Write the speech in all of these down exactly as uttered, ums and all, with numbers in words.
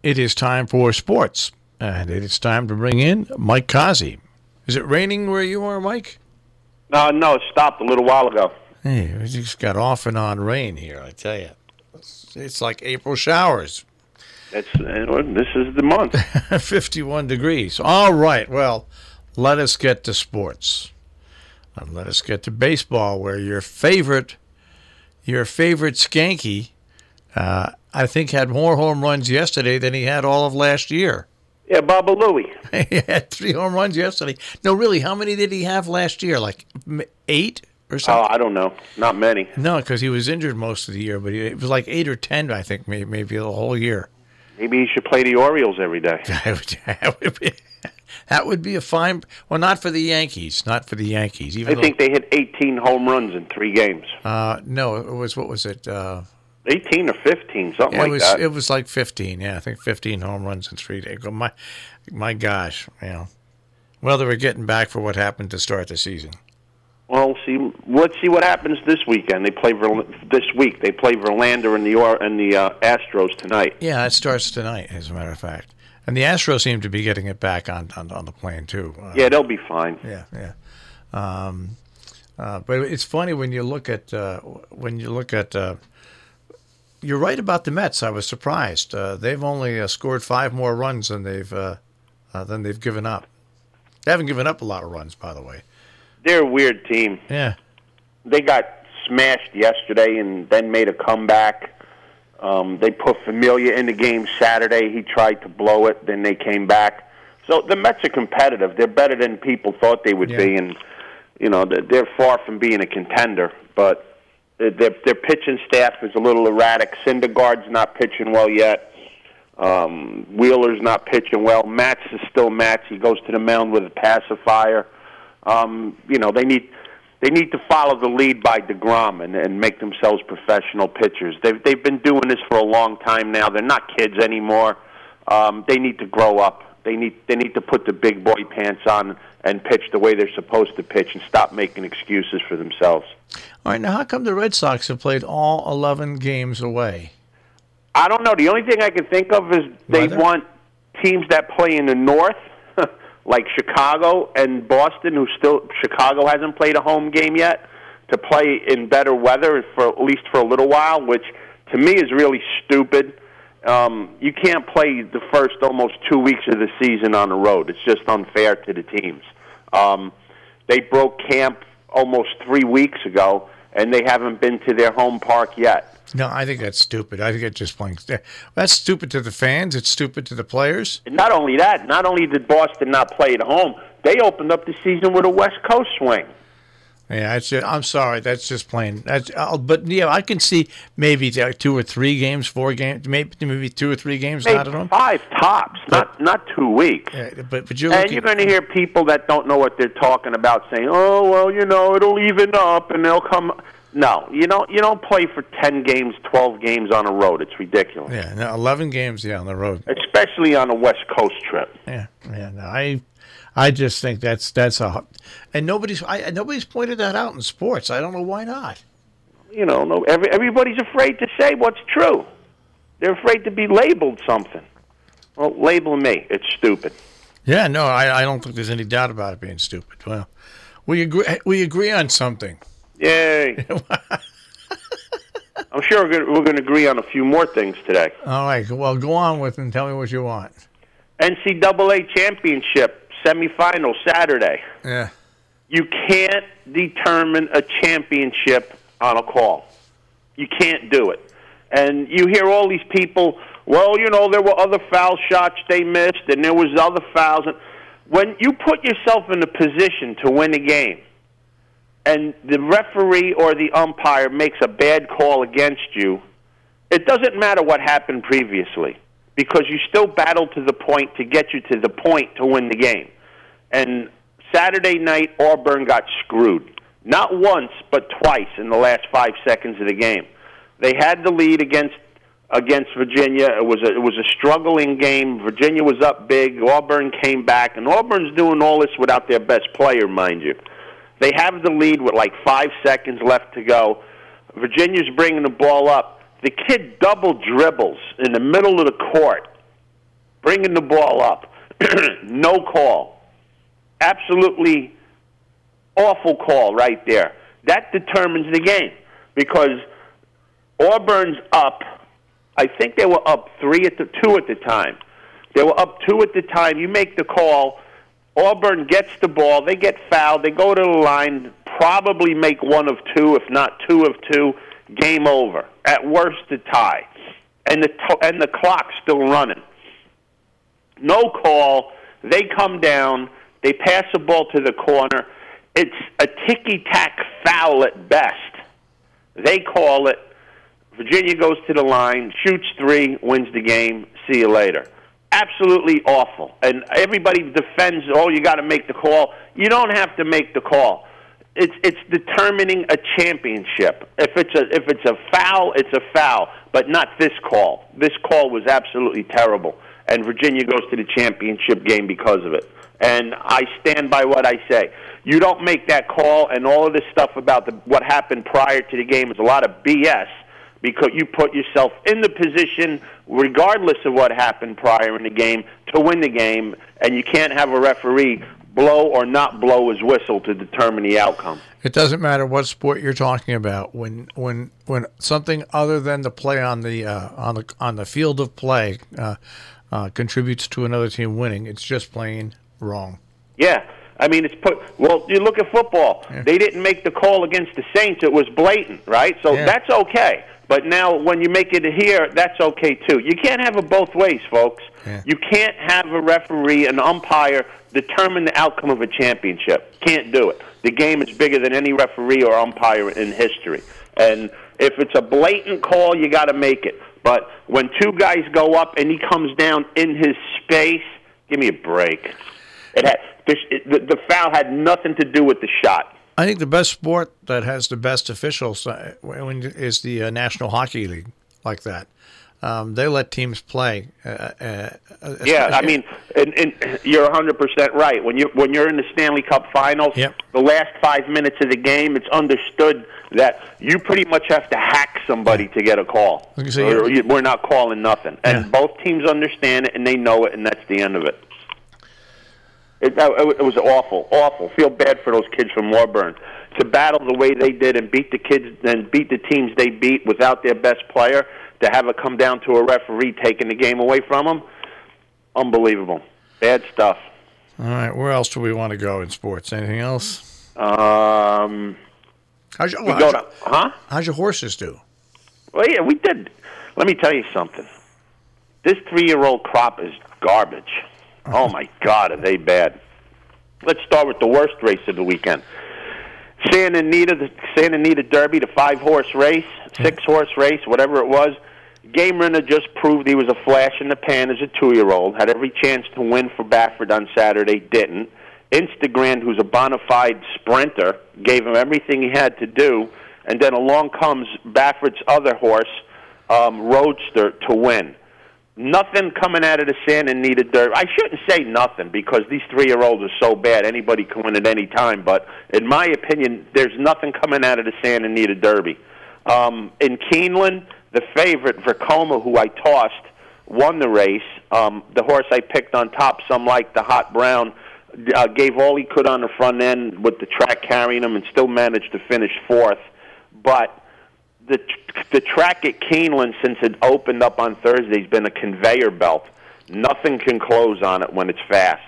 It is time for sports, and it is time to bring in Mike Kazi. Is it raining where you are, Mike? No, no, it stopped a little while ago. Hey, we just got off and on rain here, I tell you. It's, it's like April showers. It's, uh, this is the month. fifty-one degrees. All right, well, let us get to sports. And let us get to baseball, where your favorite, your favorite Skanky, uh, I think, had more home runs yesterday than he had all of last year. Yeah, Baba Louie. He had three home runs yesterday. No, really, how many did he have last year? Like eight or something? Oh, I don't know. Not many. No, because he was injured most of the year, but he, it was like eight or ten, I think, maybe, maybe the whole year. Maybe he should play the Orioles every day. that, would be, that would be a fine... Well, not for the Yankees. Not for the Yankees. Even I think though, they hit eighteen home runs in three games. Uh, no, it was, what was it? Uh, eighteen or fifteen, something it like was, that. It was like fifteen, yeah. I think fifteen home runs in three days. My, my gosh, you know. Well, they were getting back for what happened to start the season. Well, see, let's see what happens this weekend. They play Ver, this week. They play Verlander and the or and the uh, Astros tonight. Yeah, it starts tonight, as a matter of fact. And the Astros seem to be getting it back on on, on the plane too. Uh, yeah, they'll be fine. Yeah, yeah. Um, uh, but it's funny when you look at uh, when you look at. Uh, you're right about the Mets. I was surprised. Uh, they've only uh, scored five more runs than they've uh, uh, than they've given up. They haven't given up a lot of runs, by the way. They're a weird team. Yeah. They got smashed yesterday and then made a comeback. Um, they put Familia in the game Saturday. He tried to blow it. Then they came back. So the Mets are competitive. They're better than people thought they would yeah. be. And, you know, they're far from being a contender. But their, their pitching staff is a little erratic. Syndergaard's not pitching well yet. Um, Wheeler's not pitching well. Matz is still Matz. He goes to the mound with a pacifier. Um, you know, they need they need to follow the lead by DeGrom and, and make themselves professional pitchers. They've they've been doing this for a long time now. They're not kids anymore. Um, they need to grow up. They need they need to put the big boy pants on and pitch the way they're supposed to pitch and stop making excuses for themselves. All right, now how come the Red Sox have played all eleven games away? I don't know. The only thing I can think of is they Weather? want teams that play in the north, like Chicago and Boston, who still Chicago hasn't played a home game yet, to play in better weather for at least for a little while, which to me is really stupid. Um, you can't play the first almost two weeks of the season on the road. It's just unfair to the teams. Um, they broke camp almost three weeks ago, and they haven't been to their home park yet. No, I think that's stupid. I think it's just plain. That's stupid to the fans. It's stupid to the players. And not only that, not only did Boston not play at home, they opened up the season with a West Coast swing. Yeah, it's just, I'm sorry. That's just plain. That's, I'll, but yeah, I can see maybe two or three games, four games, maybe maybe two or three games Maybe not at home. Five tops, But- not not two weeks. Yeah, but but you're And looking, you're going to hear people that don't know what they're talking about saying, "Oh, well, you know, it'll even up and they'll come." No, you don't. You don't play for ten games, twelve games on a road. It's ridiculous. Yeah, no, eleven games. Yeah, on the road. Especially on a West Coast trip. Yeah, yeah. No, I, I just think that's that's a, and nobody's I nobody's pointed that out in sports. I don't know why not. You know, no. Every, everybody's afraid to say what's true. They're afraid to be labeled something. Well, label me. It's stupid. Yeah, no, I, I don't think there's any doubt about it being stupid. Well, we agree. We agree on something. Yay. I'm sure we're going to agree on a few more things today. All right. Well, go on with and tell me what you want. N C double A championship semifinal Saturday. Yeah. You can't determine a championship on a call. You can't do it. And you hear all these people, well, you know, there were other foul shots they missed, and there was other fouls. When you put yourself in a position to win a game, and the referee or the umpire makes a bad call against you, it doesn't matter what happened previously, because you still battled to the point to get you to the point to win the game. And Saturday night, Auburn got screwed. Not once, but twice in the last five seconds of the game. They had the lead against against Virginia. It was a, it was a struggling game. Virginia was up big. Auburn came back, and Auburn's doing all this without their best player, mind you. They have the lead with like five seconds left to go. Virginia's bringing the ball up. The kid double dribbles in the middle of the court bringing the ball up. No call. Absolutely awful call right there. That determines the game because Auburn's up. I think they were up three at the two at the time. They were up two at the time. You make the call. Auburn gets the ball. They get fouled. They go to the line, probably make one of two, if not two of two. Game over. At worst, a tie. And the to- and the clock's still running. No call. They come down. They pass the ball to the corner. It's a ticky-tack foul at best. They call it. Virginia goes to the line, shoots three, wins the game. See you later. Absolutely awful. And everybody defends, oh, you got to make the call. You don't have to make the call. It's it's determining a championship. If it's a if it's a foul, it's a foul, but not this call. This call was absolutely terrible, and Virginia goes to the championship game because of it. And I stand by what I say. You don't make that call, and all of this stuff about the, what happened prior to the game is a lot of B S because you put yourself in the position, regardless of what happened prior in the game, to win the game, and you can't have a referee blow or not blow his whistle to determine the outcome. It doesn't matter what sport you're talking about. When when when something other than the play on the uh, on the on the field of play uh, uh, contributes to another team winning, it's just plain wrong. Yeah, I mean it's put. Well, you look at football. Yeah. They didn't make the call against the Saints. It was blatant, right? So yeah. That's okay. But now when you make it here, that's okay too. You can't have it both ways, folks. Yeah. You can't have a referee, an umpire, determine the outcome of a championship. Can't do it. The game is bigger than any referee or umpire in history. And if it's a blatant call, you got to make it. But when two guys go up and he comes down in his space, give me a break. It had, this, it, the, the foul had nothing to do with the shot. I think the best sport that has the best officials is the uh, National Hockey League, like that. Um, they let teams play. Uh, uh, yeah, I mean, and, and you're one hundred percent right. When you when you're in the Stanley Cup Finals, yep. The last five minutes of the game, it's understood that you pretty much have to hack somebody to get a call. Say, or you, we're not calling nothing, and yeah. Both teams understand it and they know it, and that's the end of it. It, it was awful, awful. Feel bad for those kids from Auburn to battle the way they did and beat the kids and beat the teams they beat without their best player. To have it come down to a referee taking the game away from them, unbelievable. Bad stuff. All right, where else do we want to go in sports? Anything else? Um, how's your, we how's go your, to, huh? How's your horses do? Well, yeah, we did. Let me tell you something. This three-year-old crop is garbage. Oh, my God, are they bad. Let's start with the worst race of the weekend. Santa Anita, the Santa Anita Derby, the five-horse race, six-horse race, whatever it was. Game Winner just proved he was a flash in the pan as a two-year-old. Had every chance to win for Baffert on Saturday, didn't. Instagram, who's a bona fide sprinter, gave him everything he had to do. And then along comes Baffert's other horse, um, Roadster, to win. Nothing coming out of the Santa Anita Derby. I shouldn't say nothing because these three-year-olds are so bad. Anybody can win at any time. But in my opinion, there's nothing coming out of the Santa Anita Derby. Um, in Keeneland, the favorite, Vercoma, who I tossed, won the race. Um, the horse I picked on top, some like the Hot Brown, uh, gave all he could on the front end with the track carrying him and still managed to finish fourth. But the the track at Keeneland, since it opened up on Thursday, has been a conveyor belt. Nothing can close on it when it's fast.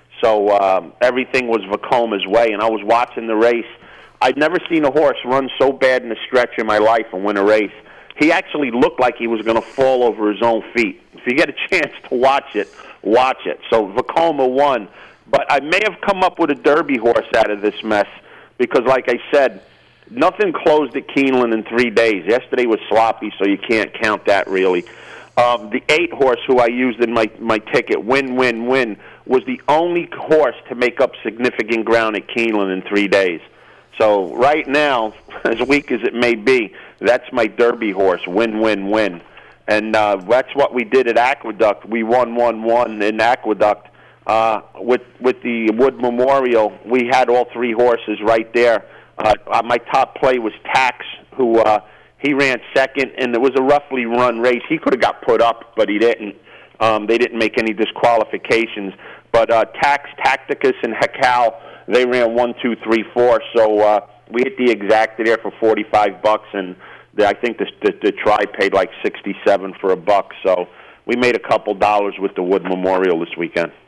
So um, everything was Vercoma's way, and I was watching the race. I'd never seen a horse run so bad in a stretch in my life and win a race. He actually looked like he was going to fall over his own feet. If you get a chance to watch it, watch it. So Vercoma won. But I may have come up with a Derby horse out of this mess because, like I said, nothing closed at Keeneland in three days. Yesterday was sloppy, so you can't count that really. Um, the eight horse who I used in my, my ticket, Win, Win, Win, was the only horse to make up significant ground at Keeneland in three days. So right now, as weak as it may be, that's my Derby horse, Win, Win, Win. And uh, that's what we did at Aqueduct. We won, won, won in Aqueduct. Uh, with with the Wood Memorial, we had all three horses right there. Uh, my top play was Tax, who uh, he ran second, and it was a roughly run race. He could have got put up, but he didn't. Um, they didn't make any disqualifications. But uh, Tax, Tacticus, and Hekal, they ran one, two, three, four. So uh, we hit the exacta there for forty-five bucks, and the, I think the, the, the Tribe paid like sixty-seven for a buck. So we made a couple dollars with the Wood Memorial this weekend.